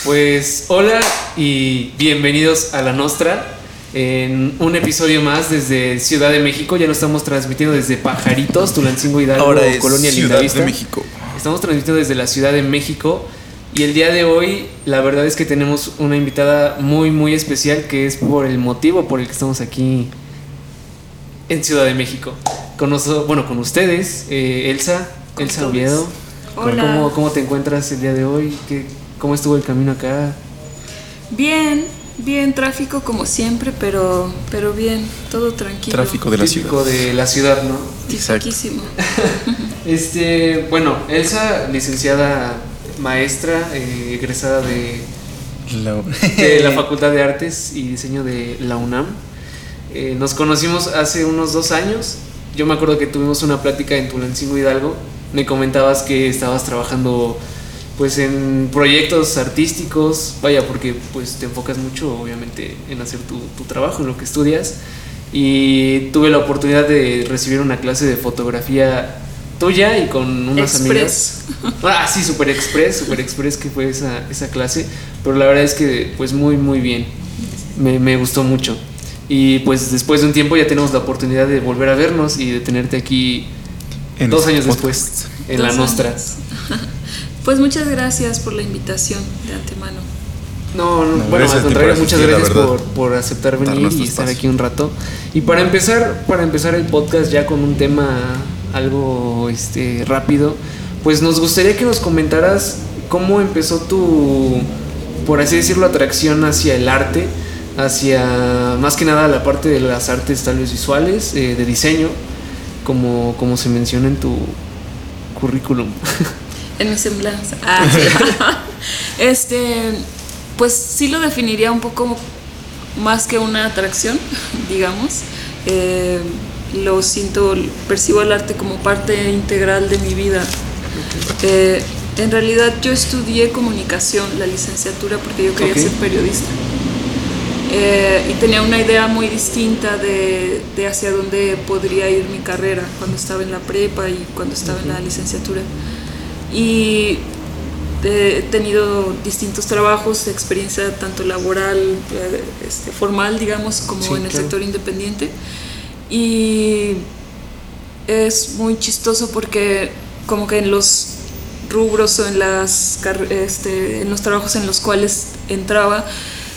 Pues hola y bienvenidos a La Nostra en un episodio más desde Ciudad de México. Ya no estamos transmitiendo desde Pajaritos, Tulancingo Hidalgo, ahora es Colonia Ciudad Lindavista. de México. Estamos transmitiendo desde la Ciudad de México y el día de hoy la verdad es que tenemos una invitada muy especial, que es por el motivo por el que estamos aquí en Ciudad de México. Con ustedes, Elsa Oviedo. Hola. ¿Cómo te encuentras el día de hoy? ¿Cómo estuvo el camino acá? Bien, tráfico como siempre, pero bien, todo tranquilo. Tráfico de la ciudad. Típico de la ciudad, ¿no? Tipiquísimo. Elsa, licenciada maestra, egresada de la Facultad de Artes y Diseño de la UNAM. Nos conocimos hace unos 2 años. Yo me acuerdo que tuvimos una plática en Tulancingo Hidalgo. Me comentabas que estabas trabajando pues en proyectos artísticos, porque pues te enfocas mucho obviamente en hacer tu trabajo, en lo que estudias, y tuve la oportunidad de recibir una clase de fotografía tuya y con unas amigas. Sí, Super Express que fue esa clase, pero la verdad es que pues muy bien, me gustó mucho. Y pues después de un tiempo ya tenemos la oportunidad de volver a vernos y de tenerte aquí 2 años después en La Nostra. Pues muchas gracias por la invitación de antemano. Al contrario, muchas gracias por aceptar venir y estar aquí un rato. Y para empezar el podcast ya con un tema algo rápido, pues nos gustaría que nos comentaras cómo empezó tu, por así decirlo, atracción hacia el arte, hacia más que nada la parte de las artes tal vez visuales, de diseño, como se menciona en tu currículum. En mi semblanza. Sí. Pues sí lo definiría un poco más que una atracción, digamos. Lo siento, percibo el arte como parte integral de mi vida. En realidad yo estudié comunicación, la licenciatura, porque yo quería ser periodista. Y tenía una idea muy distinta de hacia dónde podría ir mi carrera cuando estaba en la prepa y cuando estaba en la licenciatura. Y he tenido distintos trabajos, experiencia tanto laboral, formal, digamos, como en el sector independiente. Y es muy chistoso porque como que en los rubros o en los trabajos en los cuales entraba,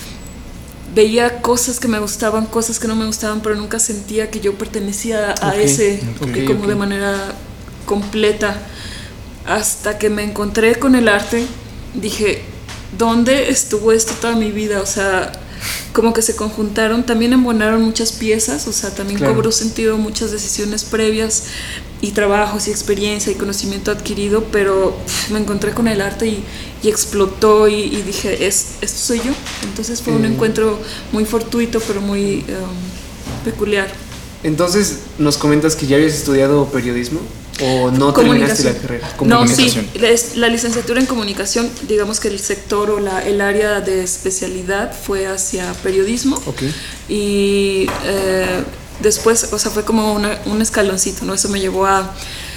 veía cosas que me gustaban, cosas que no me gustaban, pero nunca sentía que yo pertenecía a como de manera completa. Hasta que me encontré con el arte, dije, ¿dónde estuvo esto toda mi vida? O sea, como que se conjuntaron, también embonaron muchas piezas, o sea, también cobró sentido muchas decisiones previas y trabajos y experiencia y conocimiento adquirido, pero me encontré con el arte y explotó y dije, esto soy yo. Entonces fue un encuentro muy fortuito, pero muy peculiar. Entonces, ¿nos comentas que ya habías estudiado periodismo? ¿O no terminaste la carrera? No, sí, la licenciatura en comunicación, digamos que el sector o el área de especialidad fue hacia periodismo. Y después, o sea, fue como un escaloncito, ¿no? Eso me llevó a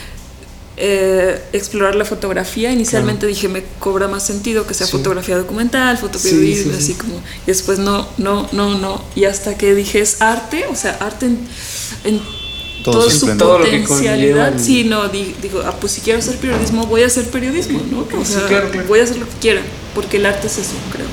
explorar la fotografía. Inicialmente dije, me cobra más sentido que sea fotografía documental, fotoperiodismo, así como. Y después no. Y hasta que dije, es arte, o sea, arte en toda su potencialidad. Sí, no, digo, pues si quiero hacer periodismo, voy a hacer periodismo, ¿no? O sea, voy a hacer lo que quiera, porque el arte es eso, creo.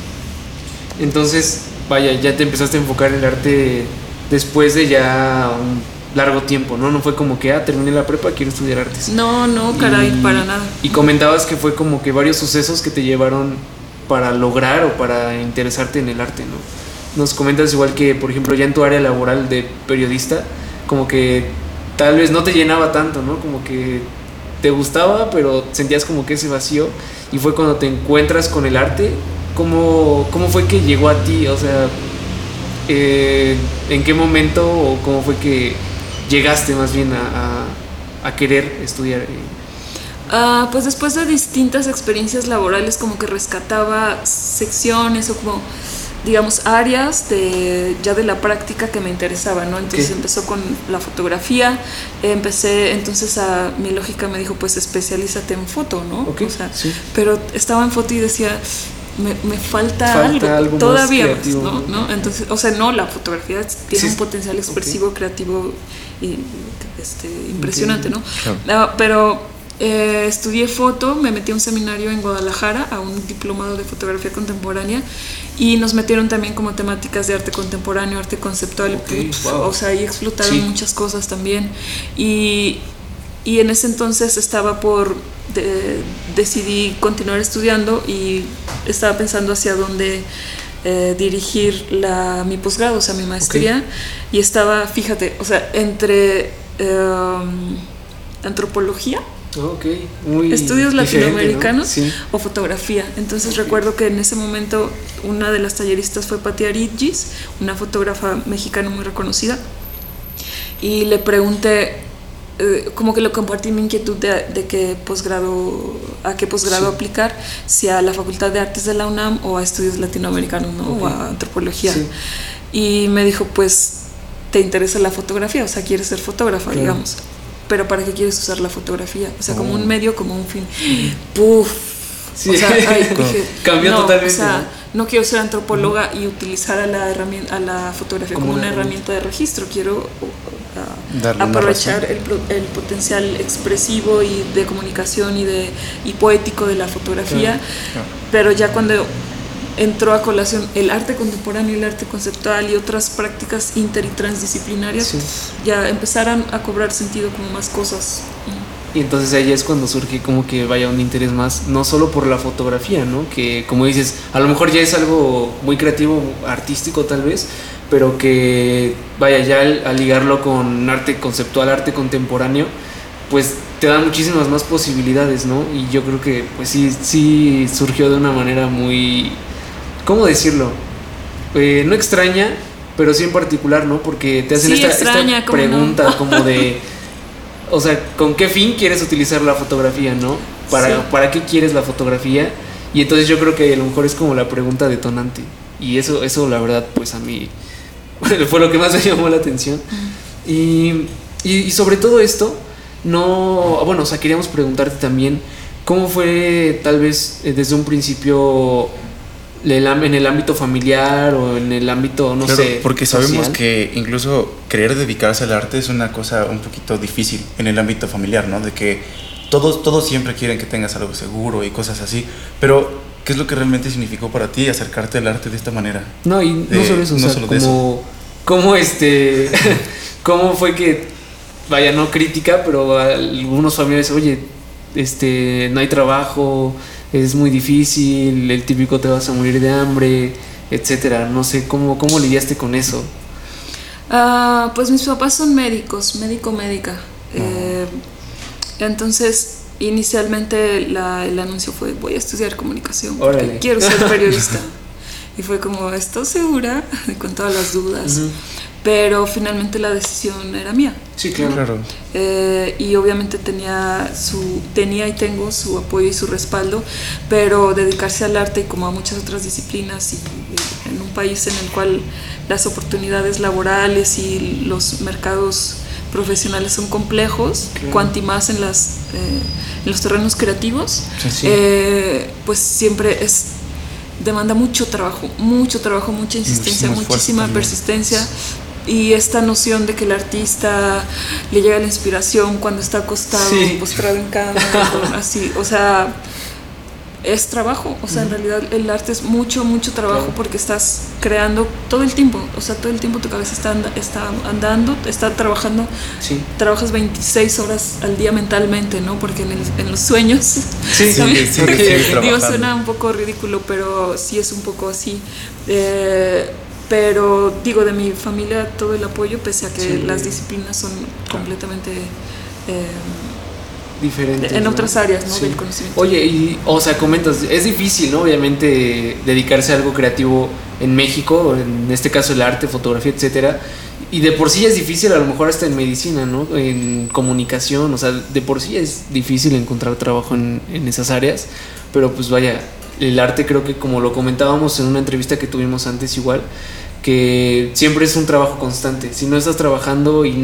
Entonces, ya te empezaste a enfocar en el arte después de ya un largo tiempo, ¿no? No fue como que, terminé la prepa, quiero estudiar artes. No, caray, para nada. Y comentabas que fue como que varios sucesos que te llevaron para lograr o para interesarte en el arte, ¿no? Nos comentas igual que, por ejemplo, ya en tu área laboral de periodista, como que tal vez no te llenaba tanto, ¿no? Como que te gustaba, pero sentías como que ese vacío, y fue cuando te encuentras con el arte. ¿Cómo fue que llegó a ti? O sea, ¿en qué momento o cómo fue que llegaste más bien a querer estudiar? Pues después de distintas experiencias laborales, como que rescataba secciones o como, digamos, áreas de la práctica que me interesaban, ¿no? Entonces empezó con la fotografía, mi lógica me dijo, pues especialízate en foto, ¿no? O sea, pero estaba en foto y decía, me falta algo todavía más, ¿no? Entonces, o sea, no, la fotografía tiene un potencial expresivo, creativo y impresionante, ¿no? Claro. Pero estudié foto, me metí a un seminario en Guadalajara, a un diplomado de fotografía contemporánea, y nos metieron también como temáticas de arte contemporáneo, arte conceptual, wow. O sea, ahí explotaron muchas cosas también, y en ese entonces estaba decidí continuar estudiando y estaba pensando hacia dónde dirigir mi posgrado, o sea, mi maestría, y estaba, fíjate, o sea, entre antropología, muy estudios latinoamericanos, ¿no? Sí. O fotografía. Entonces recuerdo que en ese momento una de las talleristas fue Patti Ariggis, una fotógrafa mexicana muy reconocida, y le pregunté, como que le compartí mi inquietud de a qué posgrado aplicar, si a la Facultad de Artes de la UNAM o a estudios latinoamericanos, ¿no? O a antropología. Sí. Y me dijo, pues, ¿te interesa la fotografía? O sea, ¿quieres ser fotógrafa, digamos? Pero ¿para qué quieres usar la fotografía? O sea, como un medio, como un fin. ¡Puf! Sí. O sea, dije, cambió totalmente. O sea, no quiero ser antropóloga y utilizar a la fotografía como una herramienta de registro. Quiero aprovechar el potencial expresivo y de comunicación y poético de la fotografía. Pero ya cuando entró a colación el arte contemporáneo, el arte conceptual y otras prácticas inter y transdisciplinarias, ya empezaron a cobrar sentido como más cosas. Y entonces ahí es cuando surge como que vaya un interés más, no solo por la fotografía, ¿no? Que como dices, a lo mejor ya es algo muy creativo, artístico tal vez, pero que vaya ya al ligarlo con arte conceptual, arte contemporáneo, pues te da muchísimas más posibilidades, ¿no? Y yo creo que pues sí surgió de una manera muy, ¿cómo decirlo? No extraña, pero sí en particular, ¿no? Porque te hacen esta pregunta, ¿no? Como de, o sea, ¿con qué fin quieres utilizar la fotografía, no? ¿Para qué quieres la fotografía? Y entonces yo creo que a lo mejor es como la pregunta detonante. Y eso la verdad, pues a mí fue lo que más me llamó la atención. Y sobre todo esto, bueno, o sea, queríamos preguntarte también, ¿cómo fue tal vez desde un principio en el ámbito familiar o en el ámbito, no sé, porque sabemos social? Que incluso querer dedicarse al arte es una cosa un poquito difícil en el ámbito familiar, ¿no? De que todos siempre quieren que tengas algo seguro y cosas así, pero ¿qué es lo que realmente significó para ti acercarte al arte de esta manera? No, y no solo eso, no, o sea, solo ¿cómo cómo fue que, vaya, no crítica, pero algunos familiares, oye, no hay trabajo, es muy difícil, el típico te vas a morir de hambre, etcétera? No sé, ¿cómo lidiaste con eso? Pues mis papás son médica. Entonces, inicialmente el anuncio fue, voy a estudiar comunicación porque quiero ser periodista. Y fue como, ¿estás segura? Con todas las dudas. Uh-huh. Pero finalmente la decisión era mía. Sí, claro. Y obviamente tenía y tengo su apoyo y su respaldo, pero dedicarse al arte, y como a muchas otras disciplinas, y en un país en el cual las oportunidades laborales y los mercados profesionales son complejos, cuanti más en los terrenos creativos, pues siempre demanda mucho trabajo, mucha insistencia, muchísima persistencia. Y esta noción de que el artista le llega la inspiración cuando está acostado, postrado en cama, así, o sea, es trabajo, o sea, en realidad el arte es mucho trabajo, porque estás creando todo el tiempo, o sea, todo el tiempo tu cabeza está andando, está trabajando, trabajas 26 horas al día mentalmente, ¿no? Porque en los sueños, digo, suena un poco ridículo, pero sí es un poco así. Pero digo, de mi familia todo el apoyo, pese a que las disciplinas son completamente diferentes en otras áreas, ¿no? Del conocimiento. Oye, o sea, comentas, es difícil, ¿no? Obviamente dedicarse a algo creativo en México, en este caso el arte, fotografía, etcétera. Y de por sí es difícil, a lo mejor hasta en medicina, ¿no? En comunicación, o sea, de por sí es difícil encontrar trabajo en esas áreas. Pero pues vaya, el arte, creo que como lo comentábamos en una entrevista que tuvimos antes igual, que siempre es un trabajo constante. Si no estás trabajando y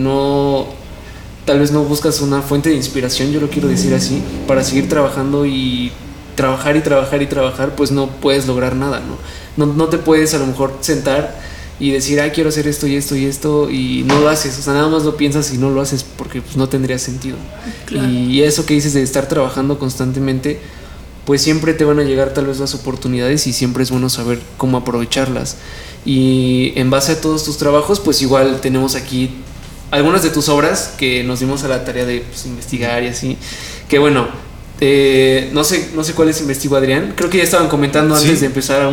tal vez no buscas una fuente de inspiración, yo lo quiero decir así, para seguir trabajando y trabajar y trabajar y trabajar, pues no puedes lograr nada, no te puedes a lo mejor sentar y decir, quiero hacer esto y esto y esto, y no lo haces, o sea, nada más lo piensas y no lo haces porque pues, no tendría sentido. Claro. Y eso que dices de estar trabajando constantemente, pues siempre te van a llegar tal vez las oportunidades y siempre es bueno saber cómo aprovecharlas. Y en base a todos tus trabajos, pues igual tenemos aquí algunas de tus obras que nos dimos a la tarea de pues, investigar y así, que bueno, no sé cuáles investigó Adrián, creo que ya estaban comentando antes de empezar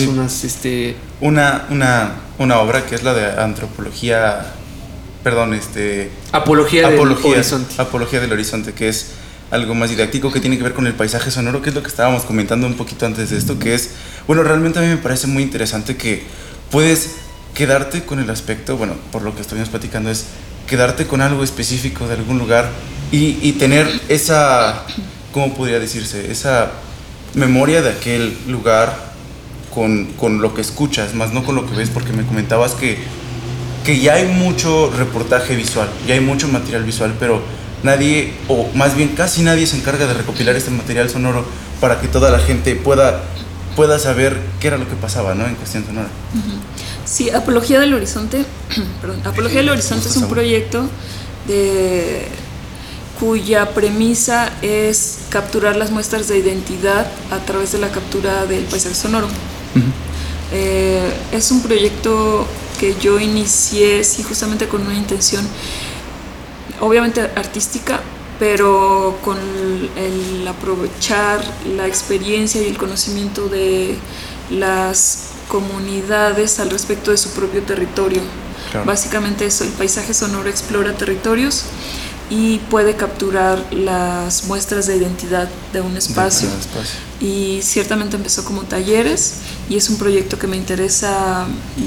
una obra que es la de antropología, Apología del Horizonte. Apología del Horizonte, que es algo más didáctico que tiene que ver con el paisaje sonoro, que es lo que estábamos comentando un poquito antes de esto, que es, bueno, realmente a mí me parece muy interesante que puedes quedarte con el aspecto, bueno, por lo que estuvimos platicando, es quedarte con algo específico de algún lugar y tener esa, ¿cómo podría decirse? Esa memoria de aquel lugar con lo que escuchas, más no con lo que ves, porque me comentabas que ya hay mucho reportaje visual, ya hay mucho material visual, pero nadie, o más bien casi nadie se encarga de recopilar este material sonoro para que toda la gente pueda saber qué era lo que pasaba, ¿no? En cuestión sonora. Sí, Apología del Horizonte, Apología del Horizonte es un proyecto cuya premisa es capturar las muestras de identidad a través de la captura del paisaje sonoro. Es un proyecto que yo inicié, sí, justamente con una intención obviamente artística, pero con el aprovechar la experiencia y el conocimiento de las comunidades al respecto de su propio territorio. Claro. Básicamente eso, el paisaje sonoro explora territorios y puede capturar las muestras de identidad de un espacio. Y ciertamente empezó como talleres y es un proyecto que me interesa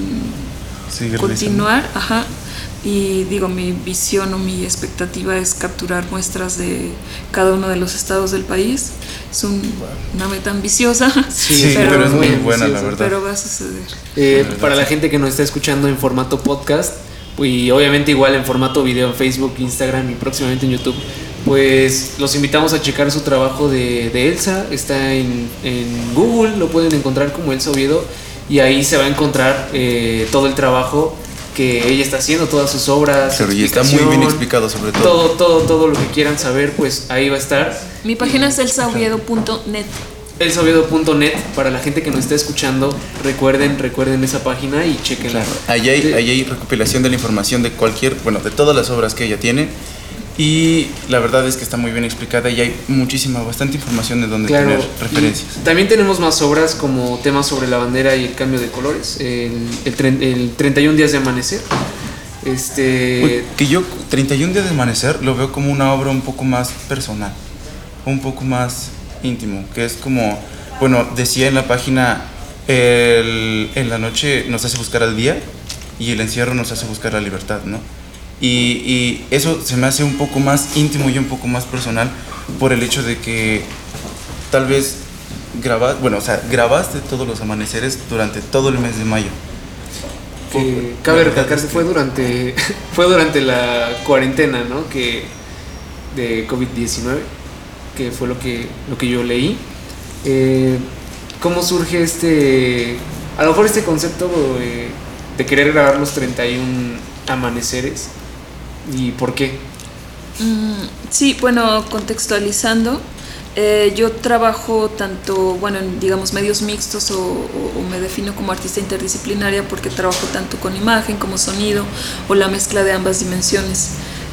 continuar. Y digo, mi visión o mi expectativa es capturar muestras de cada uno de los estados del país. Es una meta ambiciosa, pero es muy buena, la verdad. Pero va a suceder. Para la gente que nos está escuchando en formato podcast y obviamente igual en formato video en Facebook, Instagram y próximamente en YouTube, pues los invitamos a checar su trabajo de Elsa. Está en Google, lo pueden encontrar como Elsa Oviedo y ahí se va a encontrar todo el trabajo que ella está haciendo, todas sus obras. Claro, y está muy bien explicado sobre todo. Todo lo que quieran saber, pues ahí va a estar. Mi página es elsaoviedo.net. elsaoviedo.net, para la gente que nos está escuchando, recuerden esa página y chequenla. Claro. Ahí hay recopilación de la información de de todas las obras que ella tiene. Y la verdad es que está muy bien explicada y hay bastante información de donde tener referencias. También tenemos más obras como temas sobre la bandera y el cambio de colores, el 31 días de amanecer. Que yo 31 días de amanecer lo veo como una obra un poco más personal, un poco más íntimo, que es como, bueno, decía en la página, en la noche nos hace buscar al día y el encierro nos hace buscar la libertad, ¿no? Y eso se me hace un poco más íntimo y un poco más personal por el hecho de que tal vez grabaste todos los amaneceres durante todo el mes de mayo. Cabe recalcar que fue durante la cuarentena, ¿no? De COVID-19, que fue lo que yo leí. ¿Cómo surge a lo mejor este concepto de querer grabar los 31 amaneceres? ¿Y por qué? Sí, bueno, contextualizando, yo trabajo tanto, en digamos medios mixtos o me defino como artista interdisciplinaria porque trabajo tanto con imagen como sonido o la mezcla de ambas dimensiones.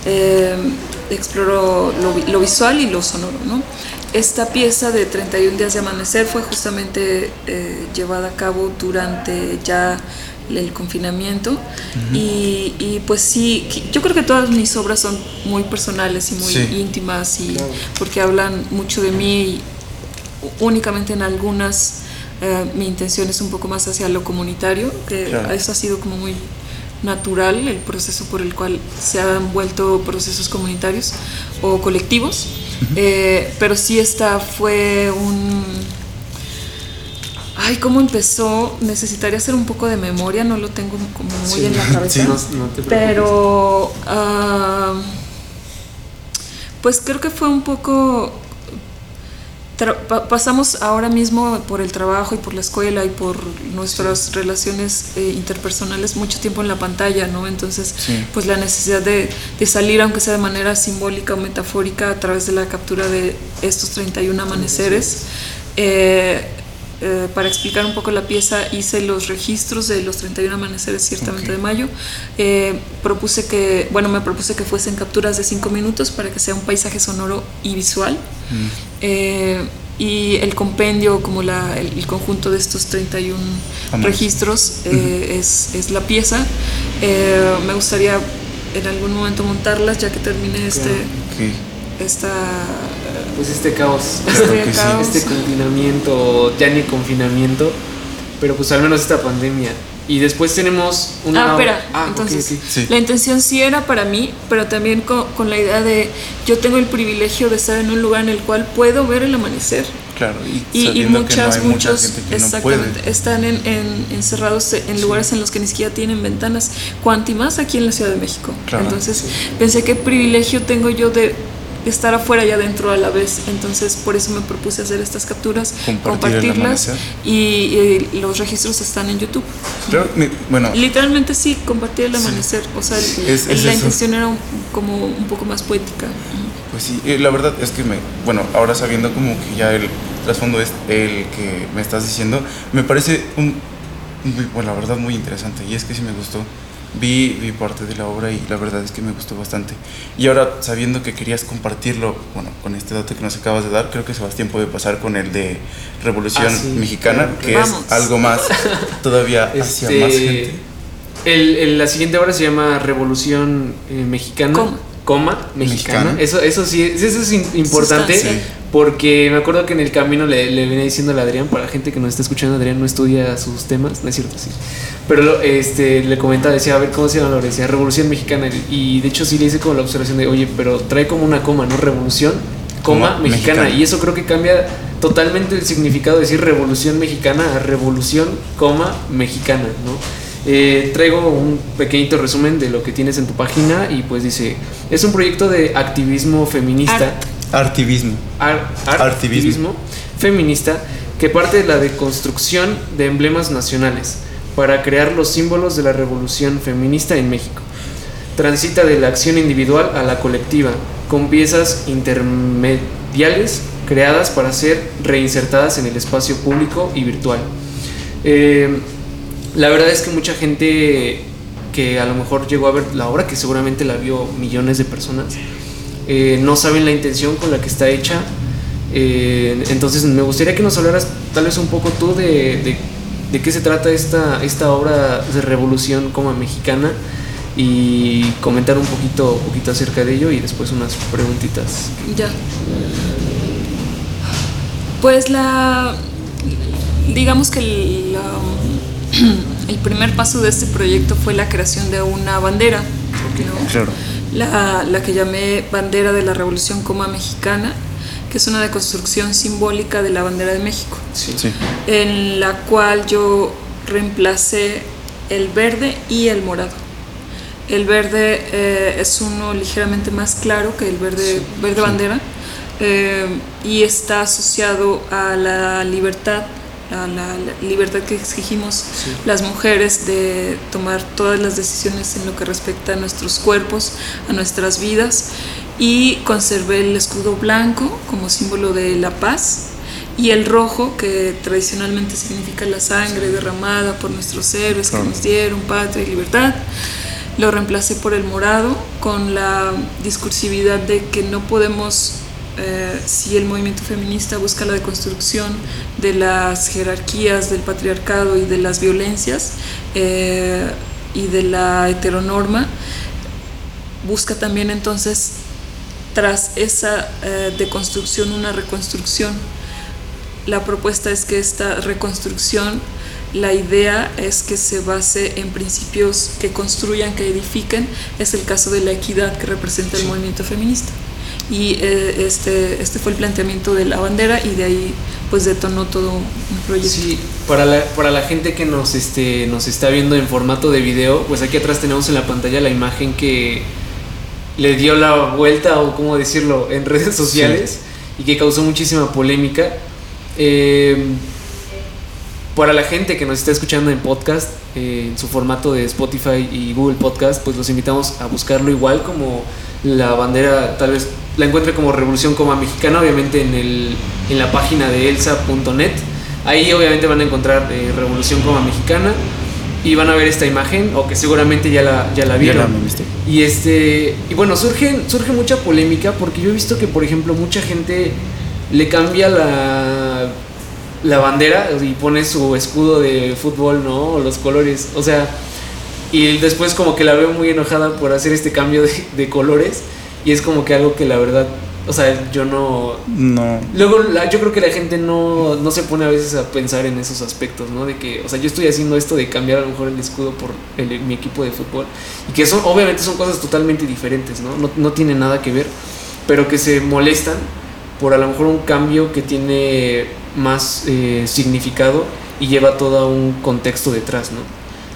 Exploro lo visual y lo sonoro, ¿no? Esta pieza de 31 días de amanecer fue justamente llevada a cabo durante ya el confinamiento. Y pues sí, yo creo que todas mis obras son muy personales y muy íntimas y porque hablan mucho de mí y únicamente en algunas mi intención es un poco más hacia lo comunitario, que eso ha sido como muy natural, el proceso por el cual se han vuelto procesos comunitarios o colectivos. Pero sí, esta fue ¿cómo empezó? Necesitaría hacer un poco de memoria, no lo tengo como muy en la cabeza. No te preocupes. Pero pues creo que fue un poco pasamos ahora mismo por el trabajo y por la escuela y por nuestras relaciones interpersonales mucho tiempo en la pantalla, ¿no? Entonces, pues la necesidad de salir, aunque sea de manera simbólica o metafórica, a través de la captura de estos 31 amaneceres. Para explicar un poco la pieza, hice los registros de los 31 amaneceres ciertamente de mayo. Me propuse que fuesen capturas de 5 minutos para que sea un paisaje sonoro y visual. Y el compendio, como el conjunto de estos 31 registros, es la pieza. Me gustaría en algún momento montarlas ya que termine este caos, este confinamiento, ya ni confinamiento, pero pues al menos esta pandemia. Y después tenemos una... entonces sí. La intención sí era para mí, pero también con la idea de yo tengo el privilegio de estar en un lugar en el cual puedo ver el amanecer. Claro, y muchos exactamente no están encerrados en lugares en los que ni siquiera tienen ventanas, cuanti más aquí en la Ciudad de México. Claro, entonces pensé qué privilegio tengo yo de estar afuera y adentro a la vez. Entonces por eso me propuse hacer estas capturas, compartirlas, y los registros están en YouTube. Claro, literalmente sí, compartir el amanecer. O sea, la intención era como un poco más poética. Pues sí, la verdad es que ahora sabiendo como que ya el trasfondo es el que me estás diciendo, me parece la verdad muy interesante, y es que sí me gustó. Vi parte de la obra y la verdad es que me gustó bastante. Y ahora, sabiendo que querías compartirlo, con este dato que nos acabas de dar, creo que Sebastián puede pasar con el de Revolución Mexicana, que es algo más todavía hacia más gente. La siguiente obra se llama Revolución Mexicana. Mexicana. Eso sí, eso es importante, porque me acuerdo que en el camino le venía diciendo a Adrián, para la gente que nos está escuchando, Adrián no estudia sus temas, no es cierto, sí, pero le comentaba, decía, a ver cómo se llama la obra, decía Revolución Mexicana, y de hecho sí le hice como la observación de, oye, pero trae como una coma, ¿no? Revolución, mexicana, y eso creo que cambia totalmente el significado de decir Revolución Mexicana a Revolución, mexicana, ¿no? Traigo un pequeñito resumen de lo que tienes en tu página, y pues dice, es un proyecto de activismo feminista, artivismo feminista, que parte de la deconstrucción de emblemas nacionales para crear los símbolos de la revolución feminista en México. Transita de la acción individual a la colectiva, con piezas intermediales creadas para ser reinsertadas en el espacio público y virtual. La verdad es que mucha gente que a lo mejor llegó a ver la obra, que seguramente la vio millones de personas, no saben la intención con la que está hecha. Entonces me gustaría que nos hablaras tal vez un poco tú de qué se trata esta obra de Revolución Mexicana, y comentar un poquito acerca de ello, y después unas preguntitas. Ya. Pues digamos que el primer paso de este proyecto fue la creación de una bandera, ¿no? Claro. La que llamé Bandera de la Revolución Mexicana, que es una deconstrucción simbólica de la bandera de México, en la cual yo reemplacé el verde y el morado. El verde es uno ligeramente más claro que el verde bandera, y está asociado a la libertad que exigimos las mujeres de tomar todas las decisiones en lo que respecta a nuestros cuerpos, a nuestras vidas, y conservé el escudo blanco como símbolo de la paz, y el rojo, que tradicionalmente significa la sangre derramada por nuestros héroes que nos dieron patria y libertad, lo reemplacé por el morado, con la discursividad de que no podemos, si el movimiento feminista busca la deconstrucción de las jerarquías del patriarcado y de las violencias, y de la heteronorma, busca también entonces, tras esa deconstrucción, una reconstrucción. La propuesta es que esta reconstrucción, la idea es que se base en principios que construyan, que edifiquen. Es el caso de la equidad que representa el movimiento feminista. Y este fue el planteamiento de la bandera, y de ahí pues detonó todo un proyecto. Sí, para la gente que nos está viendo en formato de video, pues aquí atrás tenemos en la pantalla la imagen que le dio la vuelta, o cómo decirlo, en redes sociales. y que causó muchísima polémica. Para la gente que nos está escuchando en podcast, en su formato de Spotify y Google Podcast, pues los invitamos a buscarlo igual como la bandera, tal vez la encuentre como Revolución Coma Mexicana, obviamente en la página de elsa.net. Ahí obviamente van a encontrar Revolución Coma Mexicana y van a ver esta imagen, o que seguramente ya la vieron. Y bueno, surge mucha polémica porque yo he visto que, por ejemplo, mucha gente le cambia la bandera y pone su escudo de fútbol, ¿no? O los colores, o sea, y después como que la veo muy enojada por hacer este cambio de colores, y es como que algo que la verdad, o sea, yo no. Luego yo creo que la gente no se pone a veces a pensar en esos aspectos, ¿no? De que, o sea, yo estoy haciendo esto de cambiar a lo mejor el escudo por mi equipo de fútbol, y que obviamente son cosas totalmente diferentes, ¿no? No tiene nada que ver, pero que se molestan por a lo mejor un cambio que tiene más significado y lleva todo un contexto detrás, ¿no?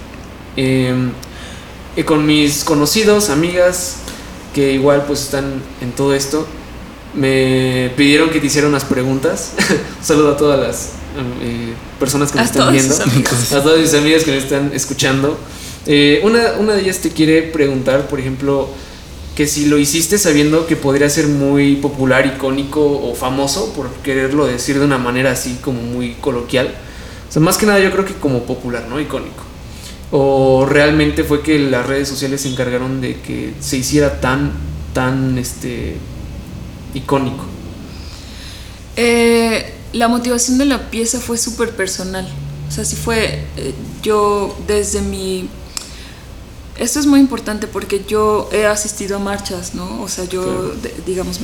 Con mis conocidos, amigas que igual pues están en todo esto, me pidieron que te hiciera unas preguntas. Un saludo a todas las personas que nos están viendo, a todas mis amigas que me están escuchando. Una de ellas te quiere preguntar, por ejemplo, que si lo hiciste sabiendo que podría ser muy popular, icónico o famoso, por quererlo decir de una manera así como muy coloquial. O sea, más que nada yo creo que como popular, ¿no? Icónico. O realmente fue que las redes sociales se encargaron de que se hiciera tan icónico. La motivación de la pieza fue súper personal. O sea, sí fue yo desde mi... Esto es muy importante porque yo he asistido a marchas, ¿no? O sea, yo, claro, digamos,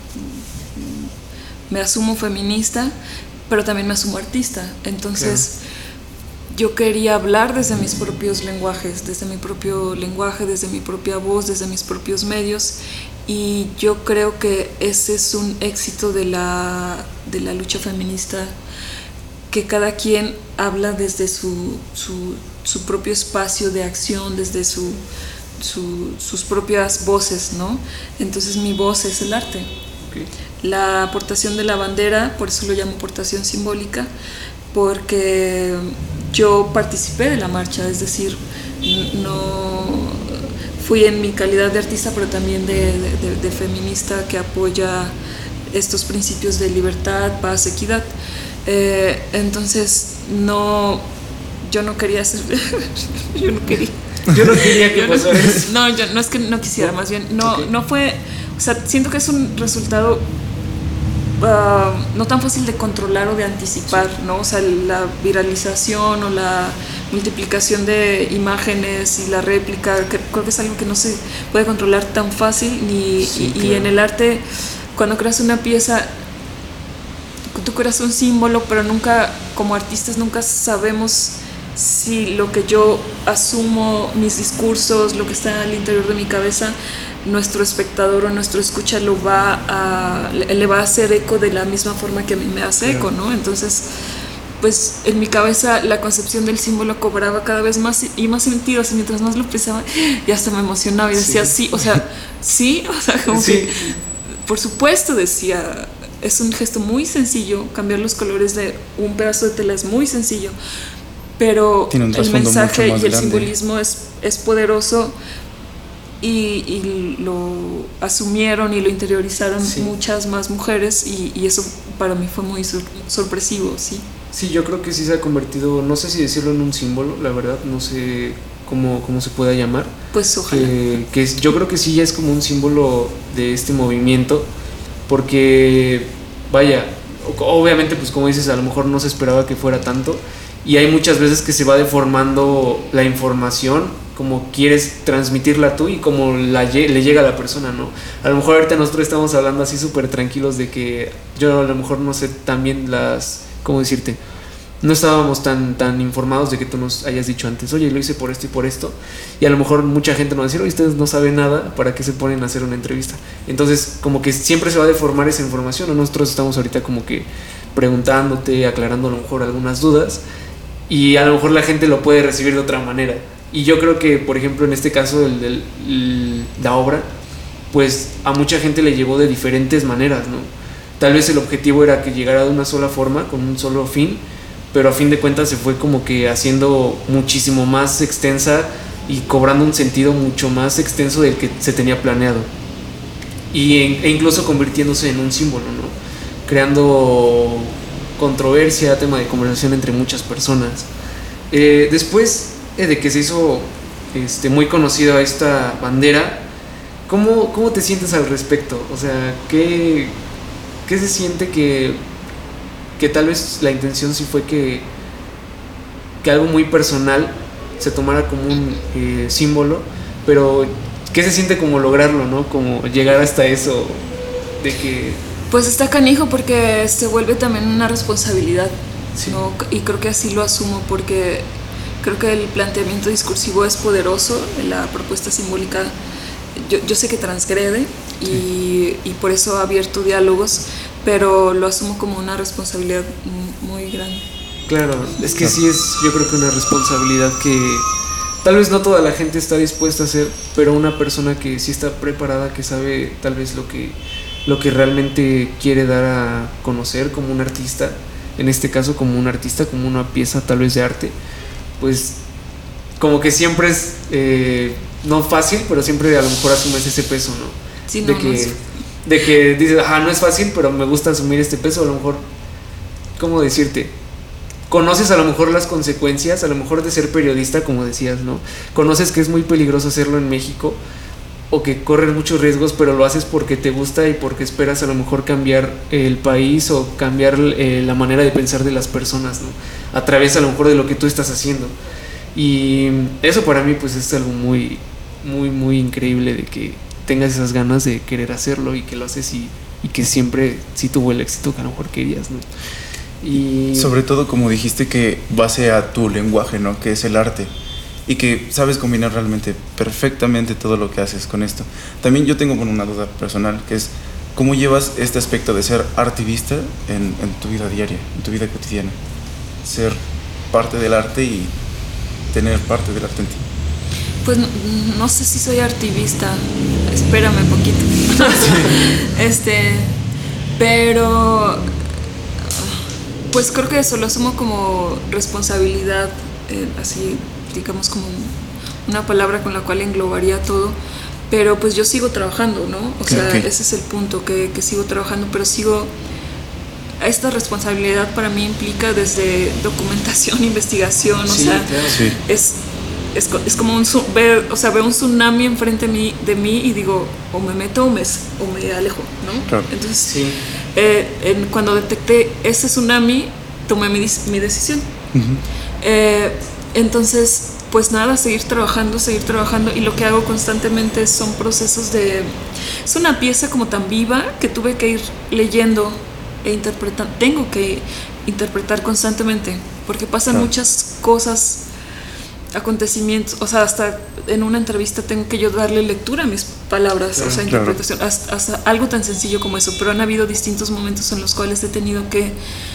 me asumo feminista, pero también me asumo artista. Entonces, claro, yo quería hablar desde mis propios lenguajes, desde mi propio lenguaje, desde mi propia voz, desde mis propios medios. Y yo creo que ese es un éxito de la lucha feminista, que cada quien habla desde su propio espacio de acción, desde sus propias voces, ¿no? Entonces mi voz es el arte. Okay. La aportación de la bandera, por eso lo llamo aportación simbólica, porque yo participé de la marcha, es decir, no fui en mi calidad de artista, pero también de feminista que apoya estos principios de libertad, paz, equidad. Entonces yo no quería hacer yo no quería que pasara eso. No es que no quisiera, más bien no fue, o sea, siento que es un resultado no tan fácil de controlar o de anticipar, ¿no? O sea, la viralización o la multiplicación de imágenes y la réplica, creo que es algo que no se puede controlar tan fácil y en el arte, cuando creas una pieza, tú creas un símbolo, pero nunca, como artistas, nunca sabemos si lo que yo asumo, mis discursos, lo que está al interior de mi cabeza, nuestro espectador o nuestro escucha le va a hacer eco de la misma forma que a mí me hace eco, ¿no? Entonces, pues en mi cabeza la concepción del símbolo cobraba cada vez más y más sentido, así mientras más lo pensaba, ya hasta me emocionaba y decía sí, o sea, como que, por supuesto, decía, es un gesto muy sencillo, cambiar los colores de un pedazo de tela es muy sencillo, pero el mensaje y el simbolismo es poderoso, y lo asumieron y lo interiorizaron muchas más mujeres, y eso para mí fue muy sorpresivo, sí. Sí, yo creo que sí se ha convertido, no sé si decirlo en un símbolo, la verdad, no sé cómo se pueda llamar. Pues ojalá. Yo creo que sí ya es como un símbolo de este movimiento, porque, vaya, obviamente, pues como dices, a lo mejor no se esperaba que fuera tanto, y hay muchas veces que se va deformando la información, como quieres transmitirla tú y como le llega a la persona, ¿no? A lo mejor ahorita nosotros estamos hablando así súper tranquilos de que yo a lo mejor no sé tan bien ¿cómo decirte? No estábamos tan informados de que tú nos hayas dicho antes, oye, lo hice por esto y por esto, y a lo mejor mucha gente nos va a decir, oye, ustedes no saben nada, ¿para qué se ponen a hacer una entrevista? Entonces, como que siempre se va a deformar esa información, ¿no? Nosotros estamos ahorita como que preguntándote, aclarando a lo mejor algunas dudas, y a lo mejor la gente lo puede recibir de otra manera. Y yo creo que, por ejemplo, en este caso la obra, pues a mucha gente le llevó de diferentes maneras, ¿no? tal vez el objetivo era que llegara de una sola forma, con un solo fin, pero a fin de cuentas se fue como que haciendo muchísimo más extensa y cobrando un sentido mucho más extenso del que se tenía planeado. E incluso convirtiéndose en un símbolo, ¿no? Creando controversia, tema de conversación entre muchas personas. Después de que se hizo muy conocida esta bandera, ¿cómo te sientes al respecto? O sea, ¿qué se siente que tal vez la intención sí fue que algo muy personal se tomara como un símbolo, pero ¿qué se siente como lograrlo, no? Como llegar hasta eso de que... Pues está canijo porque se vuelve también una responsabilidad, sí. ¿no? Y creo que así lo asumo porque creo que el planteamiento discursivo es poderoso, la propuesta simbólica yo sé que transgrede y por eso ha abierto diálogos, pero lo asumo como una responsabilidad muy grande. Claro, es que sí es, yo creo que una responsabilidad que tal vez no toda la gente está dispuesta a hacer, pero una persona que sí está preparada, que sabe tal vez lo que realmente quiere dar a conocer como un artista, en este caso como un artista, como una pieza tal vez de arte, pues como que siempre es no fácil, pero siempre a lo mejor asumes ese peso, ¿no? Sí, de que dices, no es fácil, pero me gusta asumir este peso. A lo mejor, ¿cómo decirte? Conoces a lo mejor las consecuencias, a lo mejor de ser periodista, como decías, ¿no? Conoces que es muy peligroso hacerlo en México o que corren muchos riesgos, pero lo haces porque te gusta y porque esperas a lo mejor cambiar el país o cambiar la manera de pensar de las personas, ¿no? A través a lo mejor de lo que tú estás haciendo. Y eso para mí pues es algo muy, muy, muy increíble, de que tengas esas ganas de querer hacerlo y que lo haces y que siempre sí tuvo el éxito que a lo mejor querías, ¿no? Y sobre todo, como dijiste, que base a tu lenguaje, ¿no? Que es el arte, y que sabes combinar realmente perfectamente todo lo que haces con esto. También yo tengo una duda personal, que es ¿cómo llevas este aspecto de ser artivista en tu vida diaria, en tu vida cotidiana? Ser parte del arte y tener parte del arte en ti. Pues no sé si soy artivista, espérame un poquito. Pero pues creo que eso lo asumo como responsabilidad, así digamos como una palabra con la cual englobaría todo, pero pues yo sigo trabajando, ¿no? O sea, ese es el punto, que sigo trabajando, pero esta responsabilidad para mí implica desde documentación, investigación, sí, o sea, claro. Sí. Es como veo un tsunami enfrente de mí y digo, o me meto o me alejo, ¿no? Claro. Entonces, Sí. Cuando detecté ese tsunami, tomé mi decisión. Uh-huh. Entonces, pues nada, seguir trabajando, y lo que hago constantemente son procesos es una pieza como tan viva que tuve que ir leyendo e interpretando, tengo que interpretar constantemente, porque pasan muchas cosas, acontecimientos, o sea, hasta en una entrevista tengo que yo darle lectura a mis palabras, o sea, interpretación, hasta algo tan sencillo como eso, pero han habido distintos momentos en los cuales he tenido que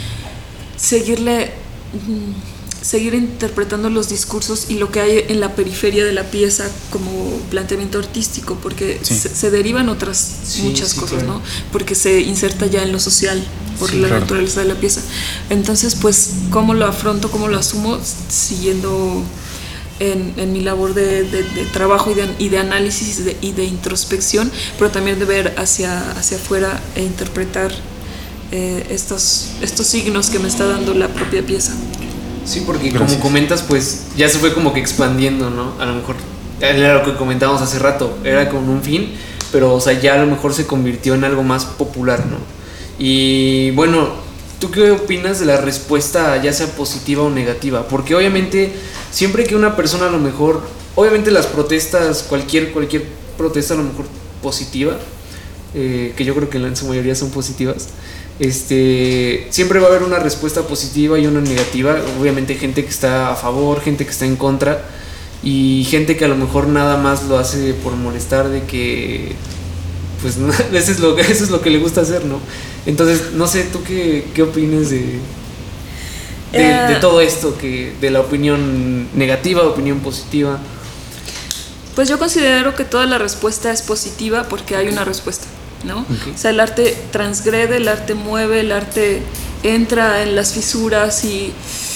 seguir interpretando los discursos y lo que hay en la periferia de la pieza como planteamiento artístico, porque se derivan muchas cosas, claro. ¿no? Porque se inserta ya en lo social por la naturaleza de la pieza. Entonces, pues, ¿cómo lo afronto, cómo lo asumo? Siguiendo en mi labor de trabajo y de análisis y de introspección, pero también de ver hacia afuera e interpretar estos signos que me está dando la propia pieza. Sí, porque como comentas, pues ya se fue como que expandiendo, ¿no? A lo mejor era lo que comentábamos hace rato, era con un fin, pero o sea, ya a lo mejor se convirtió en algo más popular, ¿no? Y bueno, ¿tú qué opinas de la respuesta, ya sea positiva o negativa? Porque obviamente siempre que una persona a lo mejor, obviamente las protestas, cualquier protesta a lo mejor positiva, que yo creo que en su mayoría son positivas, siempre va a haber una respuesta positiva y una negativa. Obviamente gente que está a favor, gente que está en contra, y gente que a lo mejor nada más lo hace por molestar, de que pues eso es lo que le gusta hacer, ¿no? Entonces no sé, ¿tú qué opinas de todo esto, de la opinión negativa, opinión positiva? Pues yo considero que toda la respuesta es positiva porque hay una respuesta. ¿no? O sea, el arte transgrede, el arte mueve, el arte entra en las fisuras y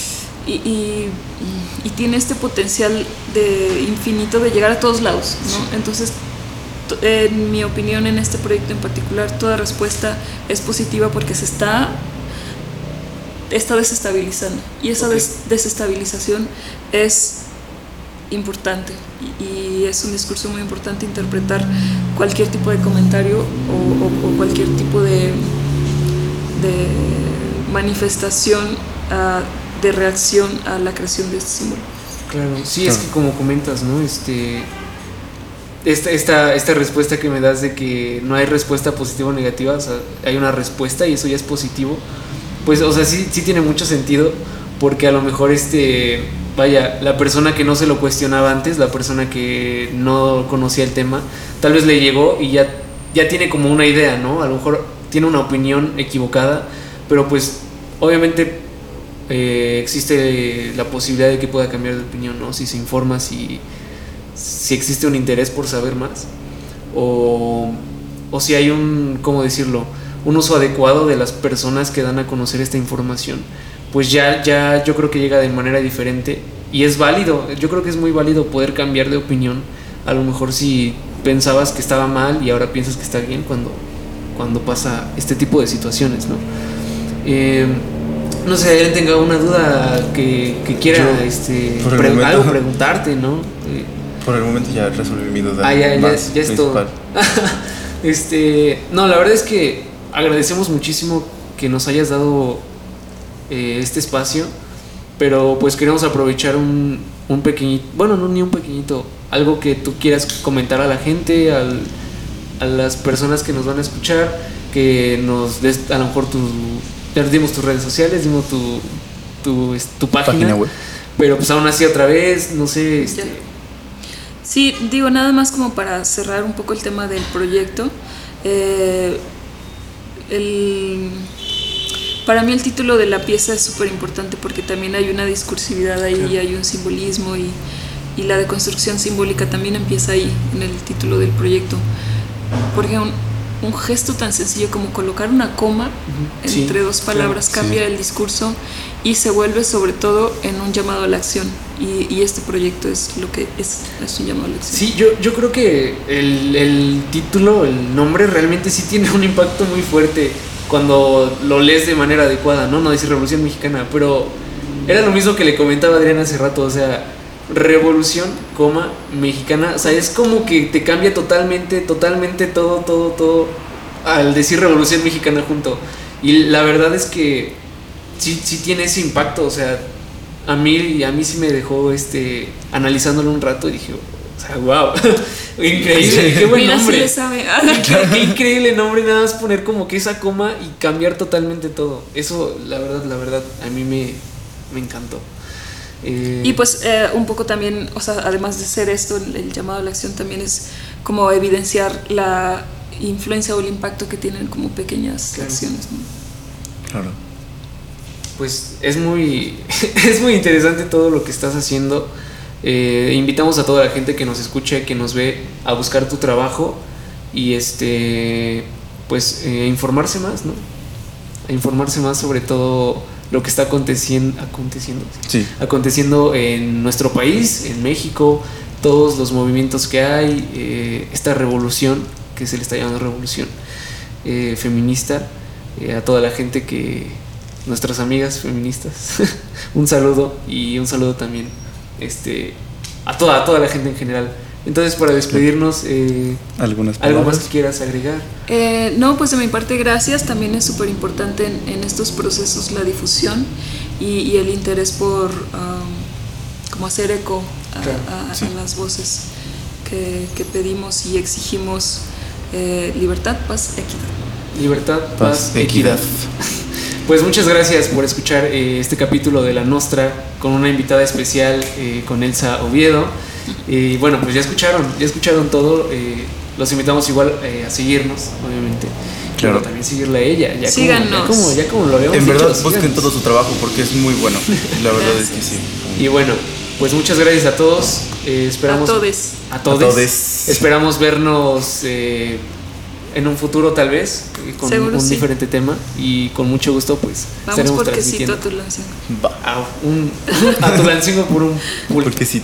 tiene este potencial de infinito de llegar a todos lados, ¿no? Sí. Entonces, en mi opinión, en este proyecto en particular, toda respuesta es positiva porque se está desestabilizando, y esa desestabilización es importante, y es un discurso muy importante interpretar cualquier tipo de comentario o cualquier tipo de manifestación de reacción a la creación de este símbolo. Claro, sí, es que como comentas, ¿no? Esta respuesta que me das de que no hay respuesta positiva o negativa, o sea, hay una respuesta y eso ya es positivo, pues, o sea, sí tiene mucho sentido, porque a lo mejor vaya, la persona que no se lo cuestionaba antes, la persona que no conocía el tema, tal vez le llegó y ya tiene como una idea, ¿no? A lo mejor tiene una opinión equivocada, pero pues obviamente existe la posibilidad de que pueda cambiar de opinión, ¿no? Si se informa, si existe un interés por saber más, o si hay ¿cómo decirlo?, un uso adecuado de las personas que dan a conocer esta información, pues ya yo creo que llega de manera diferente, y es válido. Yo creo que es muy válido poder cambiar de opinión. A lo mejor si pensabas que estaba mal y ahora piensas que está bien, cuando pasa este tipo de situaciones, ¿no? No sé, alguien tenga una duda que quiera algo preguntarte, ¿no? Por el momento ya resolví mi duda. Ya es todo. No, la verdad es que agradecemos muchísimo que nos hayas dado este espacio, pero pues queremos aprovechar un pequeñito, bueno, no ni un pequeñito, algo que tú quieras comentar a la gente, a las personas que nos van a escuchar, que nos des a lo mejor dimos tus redes sociales, dimos tu página web, pero pues aún así otra vez, no sé. Sí, digo, nada más como para cerrar un poco el tema del proyecto. Para mí el título de la pieza es súper importante porque también hay una discursividad ahí, claro. Hay un simbolismo, y la deconstrucción simbólica también empieza ahí, en el título del proyecto. Porque un gesto tan sencillo como colocar una coma entre dos palabras cambia el discurso y se vuelve sobre todo en un llamado a la acción, y este proyecto es lo que es un llamado a la acción. Sí, yo creo que el título, el nombre realmente sí tiene un impacto muy fuerte cuando lo lees de manera adecuada, ¿no? No decir Revolución Mexicana, pero era lo mismo que le comentaba a Adriana hace rato, o sea, Revolución, Mexicana, o sea, es como que te cambia totalmente todo al decir Revolución Mexicana junto. Y la verdad es que sí tiene ese impacto, o sea, a mí sí me dejó analizándolo un rato y dije, o sea, wow, increíble, qué buen nombre. Sí le sabe. Qué increíble nombre, nada más poner como que esa coma y cambiar totalmente todo. Eso, la verdad, a mí me encantó. Y pues un poco también, o sea, además de ser esto, el llamado a la acción también es como evidenciar la influencia o el impacto que tienen como pequeñas acciones, ¿no? Claro. Pues es muy interesante todo lo que estás haciendo. Invitamos a toda la gente que nos escuche, que nos ve, a buscar tu trabajo y pues informarse más, ¿no? A informarse más sobre todo lo que está aconteciendo en nuestro país, en México, todos los movimientos que hay, esta revolución que se le está llamando revolución feminista, a toda la gente nuestras amigas feministas, un saludo, y un saludo también a toda la gente en general. Entonces, para despedirnos, ¿algo más que quieras agregar? No, pues de mi parte, gracias. También es súper importante en estos procesos la difusión y el interés por como hacer eco a las voces que pedimos y exigimos. Libertad, paz, equidad. Libertad, paz, equidad. Pues muchas gracias por escuchar este capítulo de La Nostra con una invitada especial, con Elsa Oviedo. Y bueno, pues ya escucharon todo. Los invitamos igual a seguirnos, obviamente. Claro. Pero también seguirla a ella. Síganos. Ya como lo habíamos en dicho, verdad, busquen todo su trabajo porque es muy bueno. La verdad es que sí. Y bueno, pues muchas gracias a todos. Esperamos a todes. Esperamos vernos en un futuro tal vez, con Seguro un sí. diferente tema, y con mucho gusto pues Vamos estaremos por quesito transmitiendo. a Tulancingo. Va. A Tulancingo por un pulque. Porque sí.